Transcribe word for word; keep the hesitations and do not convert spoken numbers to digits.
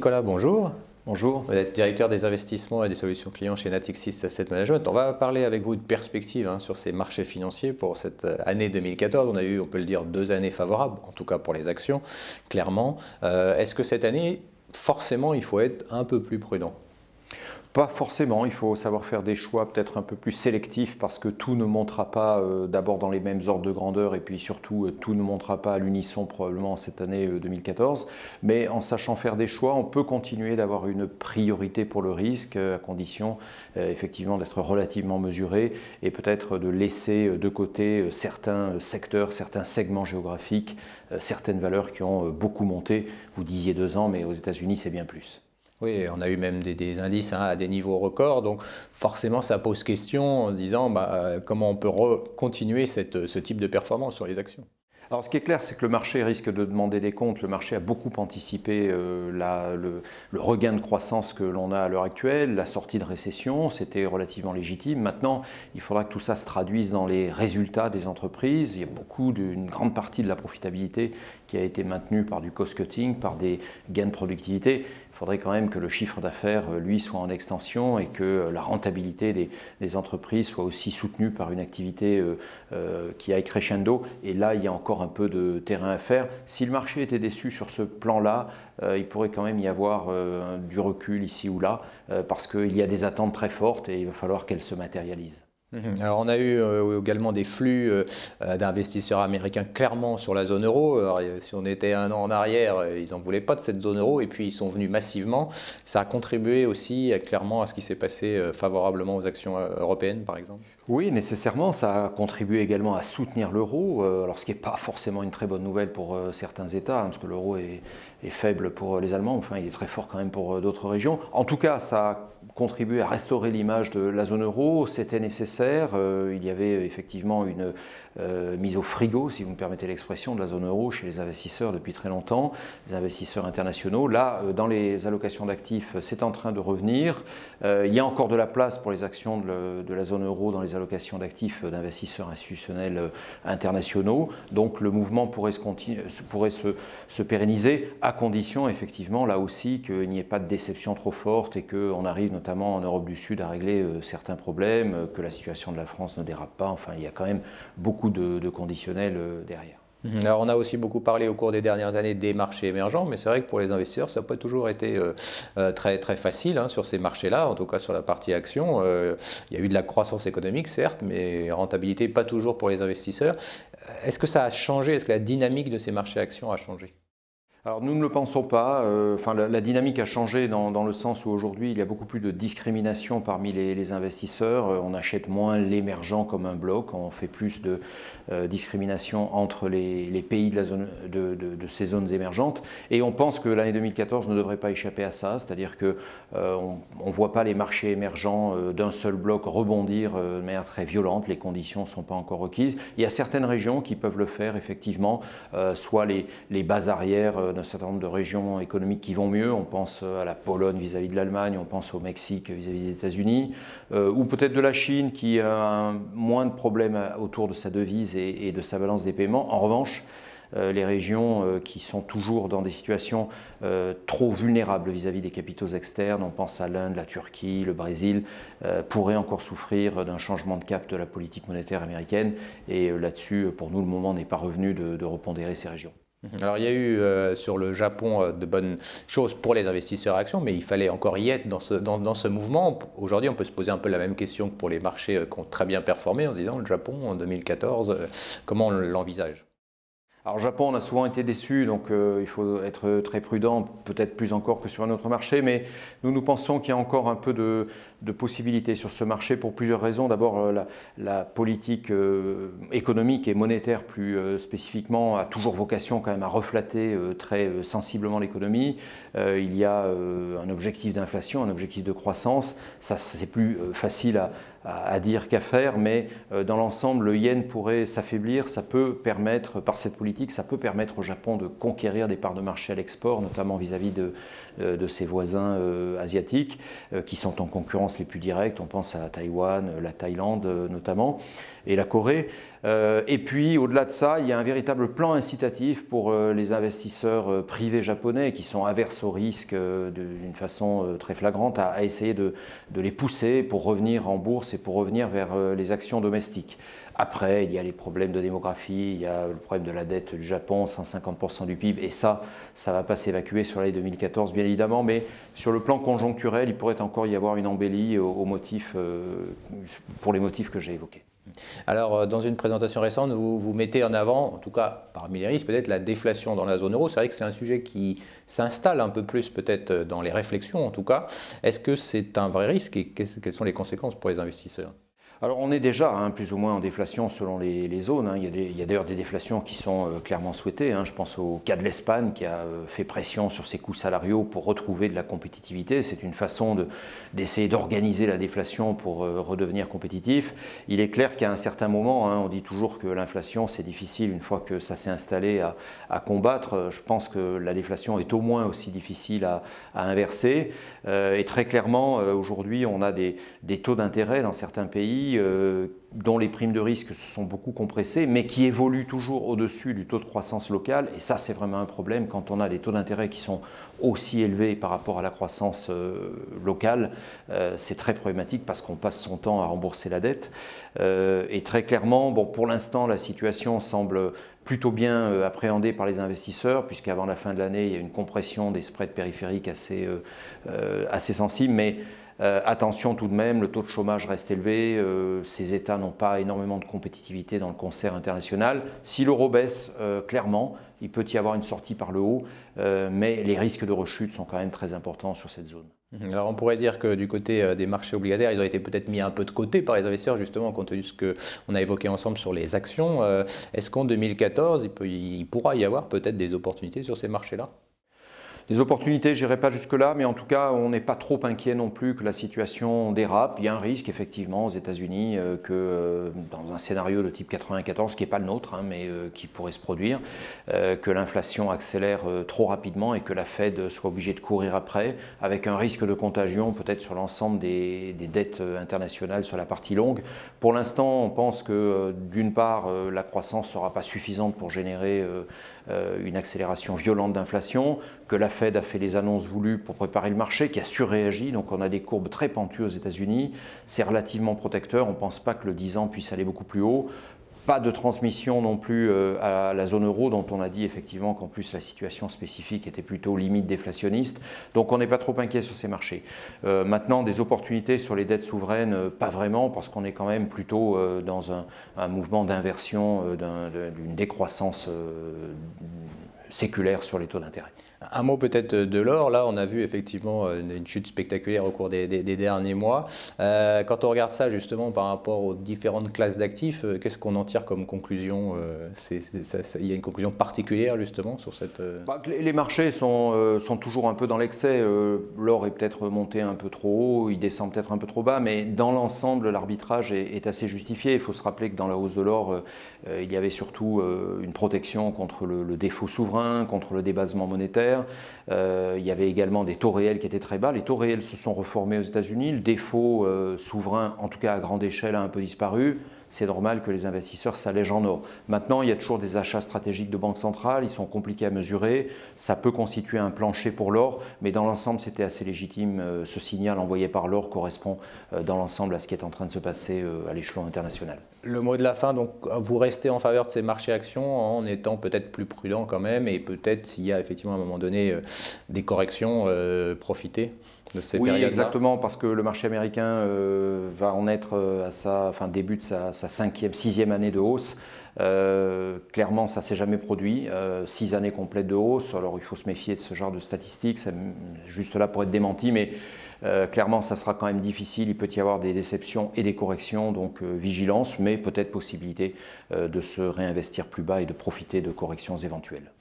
Nicolas, bonjour. Bonjour. Vous êtes directeur des investissements et des solutions clients chez Natixis Asset Management. On va parler avec vous de perspectives hein, sur ces marchés financiers pour cette année deux mille quatorze. On a eu, on peut le dire, deux années favorables, en tout cas pour les actions, clairement. Euh, Est-ce que cette année, forcément, il faut être un peu plus prudent ? Pas forcément, il faut savoir faire des choix peut-être un peu plus sélectifs parce que tout ne montera pas euh, d'abord dans les mêmes ordres de grandeur et puis surtout euh, tout ne montera pas à l'unisson probablement cette année euh, deux mille quatorze. Mais en sachant faire des choix, on peut continuer d'avoir une priorité pour le risque euh, à condition euh, effectivement d'être relativement mesuré et peut-être de laisser de côté euh, certains secteurs, certains segments géographiques, euh, certaines valeurs qui ont euh, beaucoup monté. Vous disiez deux ans, mais aux États-Unis c'est bien plus. Oui, on a eu même des, des indices hein, à des niveaux records, donc forcément ça pose question en se disant bah, comment on peut continuer cette, ce type de performance sur les actions. Alors ce qui est clair, c'est que le marché risque de demander des comptes. Le marché a beaucoup anticipé euh, la, le, le regain de croissance que l'on a à l'heure actuelle, la sortie de récession, c'était relativement légitime. Maintenant, il faudra que tout ça se traduise dans les résultats des entreprises. Il y a beaucoup, une grande partie de la profitabilité qui a été maintenue par du cost-cutting, par des gains de productivité. Il faudrait quand même que le chiffre d'affaires, lui, soit en extension et que la rentabilité des, des entreprises soit aussi soutenue par une activité euh, euh, qui aille crescendo. Et là, il y a encore un peu de terrain à faire. Si le marché était déçu sur ce plan-là, euh, il pourrait quand même y avoir euh, du recul ici ou là, euh, parce qu'il y a des attentes très fortes et il va falloir qu'elles se matérialisent. Alors on a eu euh, également des flux euh, d'investisseurs américains clairement sur la zone euro. Alors, si on était un an en arrière, ils n'en voulaient pas de cette zone euro et puis ils sont venus massivement. Ça a contribué aussi euh, clairement à ce qui s'est passé euh, favorablement aux actions euh, européennes par exemple. Oui, nécessairement, ça a contribué également à soutenir l'euro, euh, alors ce qui n'est pas forcément une très bonne nouvelle pour euh, certains États, hein, parce que l'euro est, est faible pour les Allemands, enfin il est très fort quand même pour euh, d'autres régions. En tout cas, ça a contribué à restaurer l'image de la zone euro, c'était nécessaire, euh, il y avait effectivement une euh, mise au frigo, si vous me permettez l'expression, de la zone euro chez les investisseurs depuis très longtemps, les investisseurs internationaux. Là, euh, dans les allocations d'actifs, c'est en train de revenir. Euh, il y a encore de la place pour les actions de, le, de la zone euro dans les allocations d'actifs d'investisseurs institutionnels euh, internationaux. Donc le mouvement pourrait, se, continue, pourrait se, se pérenniser à condition effectivement là aussi qu'il n'y ait pas de déception trop forte et qu'on arrive notamment en Europe du Sud à régler euh, certains problèmes, euh, que la situation de la France ne dérape pas. Enfin, il y a quand même beaucoup de, de conditionnels euh, derrière. Alors on a aussi beaucoup parlé au cours des dernières années des marchés émergents, mais c'est vrai que pour les investisseurs, ça n'a pas toujours été euh, très, très facile hein, sur ces marchés-là, en tout cas sur la partie action. Euh, il y a eu de la croissance économique, certes, mais rentabilité pas toujours pour les investisseurs. Est-ce que ça a changé? Est-ce que la dynamique de ces marchés actions a changé? Alors nous ne le pensons pas, euh, enfin, la, la dynamique a changé dans, dans le sens où aujourd'hui il y a beaucoup plus de discrimination parmi les, les investisseurs, euh, on achète moins l'émergent comme un bloc, on fait plus de euh, discrimination entre les, les pays de, la zone, de, de, de ces zones émergentes et on pense que l'année deux mille quatorze ne devrait pas échapper à ça, c'est-à-dire qu'on euh, ne voit pas les marchés émergents euh, d'un seul bloc rebondir euh, de manière très violente, les conditions ne sont pas encore requises. Il y a certaines régions qui peuvent le faire effectivement, euh, soit les, les bases arrières euh, d'un certain nombre de régions économiques qui vont mieux, on pense à la Pologne vis-à-vis de l'Allemagne, on pense au Mexique vis-à-vis des États-Unis, euh, ou peut-être de la Chine qui a un, moins de problèmes autour de sa devise et, et de sa balance des paiements. En revanche, euh, les régions euh, qui sont toujours dans des situations euh, trop vulnérables vis-à-vis des capitaux externes, on pense à l'Inde, la Turquie, le Brésil, euh, pourraient encore souffrir d'un changement de cap de la politique monétaire américaine et euh, là-dessus, pour nous, le moment n'est pas revenu de, de repondérer ces régions. Alors il y a eu euh, sur le Japon euh, de bonnes choses pour les investisseurs actions, mais il fallait encore y être dans ce, dans, dans ce mouvement. Aujourd'hui, on peut se poser un peu la même question que pour les marchés euh, qui ont très bien performé en se disant le Japon en deux mille quatorze, euh, comment on l'envisage ? Alors, au Japon, on a souvent été déçus, donc euh, il faut être très prudent, peut-être plus encore que sur un autre marché, mais nous, nous pensons qu'il y a encore un peu de, de possibilités sur ce marché pour plusieurs raisons. D'abord, euh, la, la politique euh, économique et monétaire, plus euh, spécifiquement, a toujours vocation quand même à reflater euh, très euh, sensiblement l'économie. Euh, il y a euh, un objectif d'inflation, un objectif de croissance. Ça, c'est plus euh, facile à, à, à dire qu'à faire, mais euh, dans l'ensemble, le yen pourrait s'affaiblir. Ça peut permettre, par cette politique, ça peut permettre au Japon de conquérir des parts de marché à l'export, notamment vis-à-vis de, de ses voisins euh, asiatiques, euh, qui sont en concurrence les plus directs. On pense à Taïwan, la Thaïlande euh, notamment, et la Corée. Euh, et puis, au-delà de ça, il y a un véritable plan incitatif pour euh, les investisseurs euh, privés japonais qui sont averses au risque euh, d'une façon euh, très flagrante à, à essayer de, de les pousser pour revenir en bourse et pour revenir vers euh, les actions domestiques. Après, il y a les problèmes de démographie, il y a le problème de la dette du Japon, cent cinquante pour cent du P I B, et ça, ça ne va pas s'évacuer sur l'année deux mille quatorze, bien évidemment, mais sur le plan conjoncturel, il pourrait encore y avoir une embellie au, au motif, euh, pour les motifs que j'ai évoqués. Alors, dans une présentation récente, vous, vous mettez en avant, en tout cas parmi les risques, peut-être la déflation dans la zone euro. C'est vrai que c'est un sujet qui s'installe un peu plus peut-être dans les réflexions en tout cas. Est-ce que c'est un vrai risque et quelles sont les conséquences pour les investisseurs ? Alors on est déjà hein, plus ou moins en déflation selon les, les zones. Hein. Il y a, des, il y a d'ailleurs des déflations qui sont euh, clairement souhaitées. Hein. Je pense au cas de l'Espagne qui a euh, fait pression sur ses coûts salariaux pour retrouver de la compétitivité. C'est une façon de, d'essayer d'organiser la déflation pour euh, redevenir compétitif. Il est clair qu'à un certain moment, hein, on dit toujours que l'inflation c'est difficile une fois que ça s'est installé à, à combattre. Je pense que la déflation est au moins aussi difficile à, à inverser. Euh, et très clairement, euh, aujourd'hui, on a des, des taux d'intérêt dans certains pays Euh, dont les primes de risque se sont beaucoup compressées, mais qui évoluent toujours au-dessus du taux de croissance locale. Et ça, c'est vraiment un problème quand on a des taux d'intérêt qui sont aussi élevés par rapport à la croissance euh, locale. Euh, c'est très problématique parce qu'on passe son temps à rembourser la dette. Euh, et très clairement, bon, pour l'instant, la situation semble plutôt bien euh, appréhendée par les investisseurs, puisqu'avant la fin de l'année, il y a une compression des spreads périphériques assez, euh, euh, assez sensible, mais Euh, attention tout de même, le taux de chômage reste élevé, euh, ces États n'ont pas énormément de compétitivité dans le concert international. Si l'euro baisse, euh, clairement, il peut y avoir une sortie par le haut, euh, mais les risques de rechute sont quand même très importants sur cette zone. Alors on pourrait dire que du côté des marchés obligataires, ils ont été peut-être mis un peu de côté par les investisseurs, justement, compte tenu de ce qu'on a évoqué ensemble sur les actions. Euh, est-ce qu'en deux mille quatorze, il, peut, il pourra y avoir peut-être des opportunités sur ces marchés-là ? Les opportunités, je n'irai pas jusque-là, mais en tout cas, on n'est pas trop inquiet non plus que la situation dérape. Il y a un risque, effectivement, aux États-Unis, euh, que euh, dans un scénario de type quatre-vingt-quatorze, qui n'est pas le nôtre, hein, mais euh, qui pourrait se produire, euh, que l'inflation accélère euh, trop rapidement et que la Fed soit obligée de courir après, avec un risque de contagion peut-être sur l'ensemble des, des dettes internationales sur la partie longue. Pour l'instant, on pense que, euh, d'une part, euh, la croissance ne sera pas suffisante pour générer euh, euh, une accélération violente d'inflation, que la Fed a fait les annonces voulues pour préparer le marché, qui a surréagi, donc on a des courbes très pentues aux États-Unis, c'est relativement protecteur, on ne pense pas que le dix ans puisse aller beaucoup plus haut. Pas de transmission non plus à la zone euro, dont on a dit effectivement qu'en plus la situation spécifique était plutôt limite déflationniste. Donc on n'est pas trop inquiet sur ces marchés. Euh, maintenant, des opportunités sur les dettes souveraines, pas vraiment, parce qu'on est quand même plutôt euh, dans un, un mouvement d'inversion, euh, d'un, d'une décroissance euh, séculaire sur les taux d'intérêt. Un mot peut-être de l'or. Là, on a vu effectivement une chute spectaculaire au cours des, des, des derniers mois. Euh, quand on regarde ça justement par rapport aux différentes classes d'actifs, euh, qu'est-ce qu'on en tire comme conclusion euh, c'est, c'est, ça, ça, il y a une conclusion particulière justement sur cette… Euh... Bah, les marchés sont, euh, sont toujours un peu dans l'excès. Euh, l'or est peut-être monté un peu trop haut, il descend peut-être un peu trop bas, mais dans l'ensemble, l'arbitrage est, est assez justifié. Il faut se rappeler que dans la hausse de l'or, euh, il y avait surtout euh, une protection contre le, le défaut souverain, contre le débasement monétaire. Euh, il y avait également des taux réels qui étaient très bas. Les taux réels se sont reformés aux États-Unis. Le défaut euh, souverain, en tout cas à grande échelle, a un peu disparu. C'est normal que les investisseurs s'allègent en or. Maintenant, il y a toujours des achats stratégiques de banque centrale. Ils sont compliqués à mesurer. Ça peut constituer un plancher pour l'or, mais dans l'ensemble, c'était assez légitime. Ce signal envoyé par l'or correspond dans l'ensemble à ce qui est en train de se passer à l'échelon international. Le mot de la fin, donc vous restez en faveur de ces marchés actions en étant peut-être plus prudent quand même et peut-être s'il y a effectivement à un moment donné des corrections, euh, profiter de ces oui, périodes-là. Exactement, parce que le marché américain euh, va en être à sa, enfin, début de sa, sa cinquième, sixième année de hausse. Euh, clairement, ça ne s'est jamais produit. Euh, six années complètes de hausse. Alors, il faut se méfier de ce genre de statistiques. C'est juste là pour être démenti, mais euh, clairement, ça sera quand même difficile. Il peut y avoir des déceptions et des corrections, donc euh, vigilance, mais peut-être possibilité euh, de se réinvestir plus bas et de profiter de corrections éventuelles.